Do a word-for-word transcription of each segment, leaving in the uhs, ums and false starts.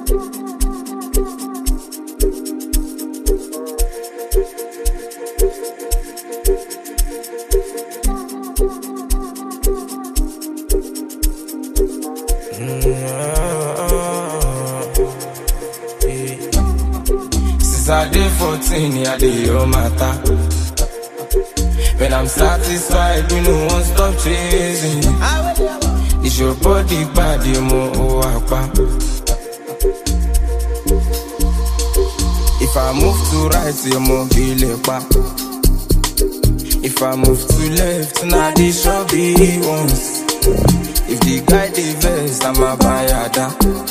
Since I did fourteen, yeah, they all matter. When I'm satisfied, we no one stop chasing. It's your body, body, more apa. If I move to right, you more feel back. If I move to left, now this shall be once. If the guy the vest, I'm a bayada.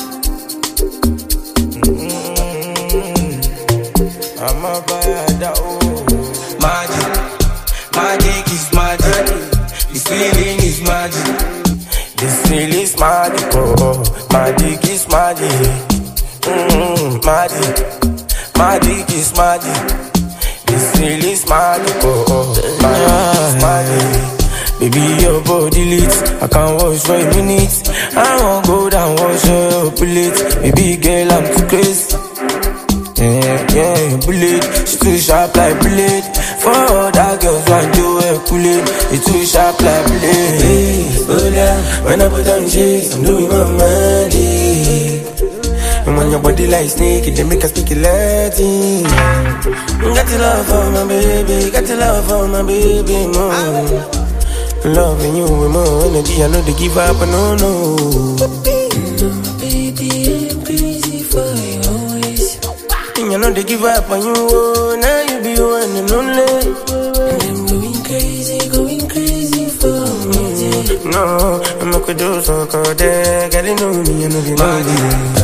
Mm-hmm. I'm a bayada, oh. Magic, magic is magic. This feeling is magic. This feeling is magic, oh. Magic is magic. Mm-hmm. Magic, magic is magic. This feeling is magic, oh. Magic is magic. Baby, your body lit, I can't wash for a minute. I won't go down, wash your plate. Baby girl, I'm too crazy. Yeah, yeah, bullet, she too sharp like bullet. For all that girls want to wear bullet, it's too sharp like bullet. Hey, slow down, when I put on shades, I'm doing my magic. And when your body like snake, it they make us speak it Latin. Got your love for my baby, got your love for my baby, mom. Loving you with more energy, I know they give up, I no, no. Baby, I'm crazy for you always. And I know they give up on you, oh, now you be one and only. And I'm going crazy, going crazy for me. No, I'm not gonna do so, cause they girl, you know me, I know they know me.